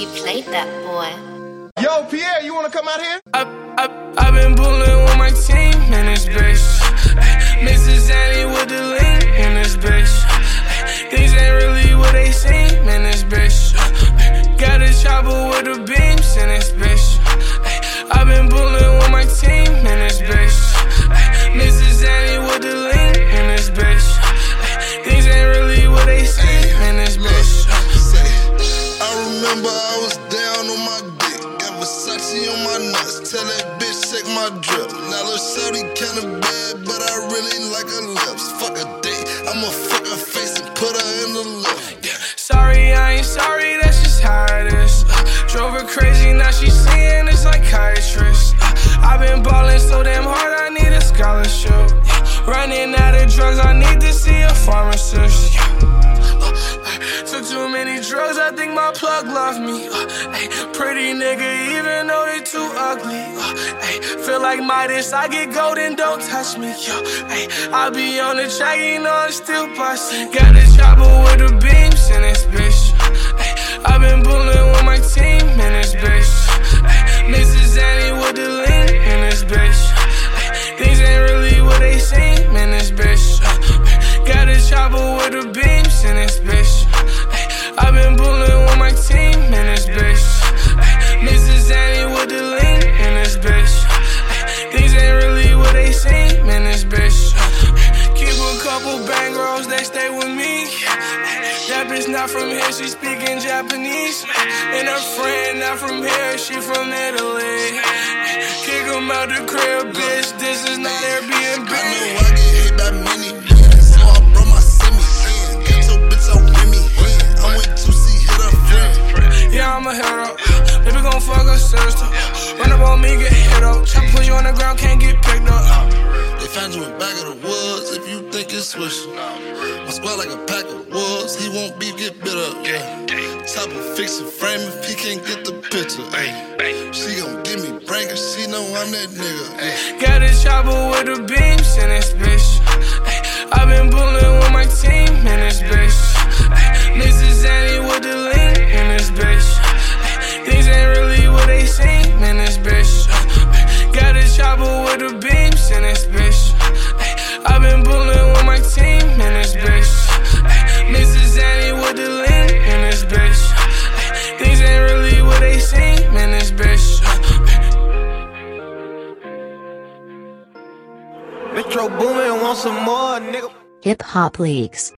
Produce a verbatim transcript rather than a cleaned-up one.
He played that boy. Yo, Pierre, you wanna come out here? I, I, I've been bullying with my team in this bitch. Missus Annie with the lean in this bitch. Things ain't really what they seem in this bitch. Got a chopper with the beams in this bitch. I've been bullying with my team in this bitch. Missus Annie with the lean in this bitch. Things ain't really what they seem in this bitch. I remember I was down on my dick, got Versace on my nuts, tell that bitch shake my drip. Now lil' shorty kinda bad, but I really like her lips. Fuck a date, I'ma fuck her face and put her in the lift. Yeah. Sorry, I ain't sorry, that's just how it is. Uh, drove her crazy, now she seeing this psychiatrist. Uh, I've been ballin' so damn hard, I need a scholarship. Yeah. Running out of drugs, I need to see a pharmacist. Yeah. Took too many drugs, I think my plug loved me. uh, ay, Pretty nigga, even though they too ugly. uh, ay, Feel like Midas, I get golden, don't touch me. Yo, ay, I be on the track, you know I'm still bustin'. Got a chopper with the beams in this bitch. ay, I've been bullying with my team in this bitch. ay, Missus Annie with the lean in this bitch. ay, Things ain't really what they seem in this bitch. uh, Got a chopper with the beams in this bitch. I've been bullying with my team in this bitch. Missus Annie with the lean in this bitch. Things ain't really what they seem in this bitch. Keep a couple bang rolls, they stay with me. That bitch not from here, she speaking Japanese. And her friend not from here, she from Italy. Kick 'em out the crib, bitch, this is not Airbnb. I know I get hit by many men, so I brought my semi in. Got your bitch out with me. I'm with Juicy, hit her friend. Yeah, I'm a hero. Baby gon' fuck her sister. Run up on me, get hit up. Try to put you on the ground, can't get picked up. They found you in back of the woods if you think it's swisher. My squad like a pack of wolves, he won't be get bit up. Yeah. Chopper fix a frame if he can't get the picture. Ay. She gon' give me brain, she know I'm that nigga. Ay. Got a chopper with the beams in this bitch. Ay. I've been bullying with my team in this bitch. Ay. Missus Annie with the lean in this bitch. Ay. Things ain't really what they seem in this bitch. Ay. Got a chopper with the beams in this bitch. Ay. I've been bullying with my team in this bitch. Ay. Missus Annie with the lean in this bitch. Ay. Things ain't really what they seem in this bitch. Metro Boomin, want some more, nigga. Hip Hop Leaks.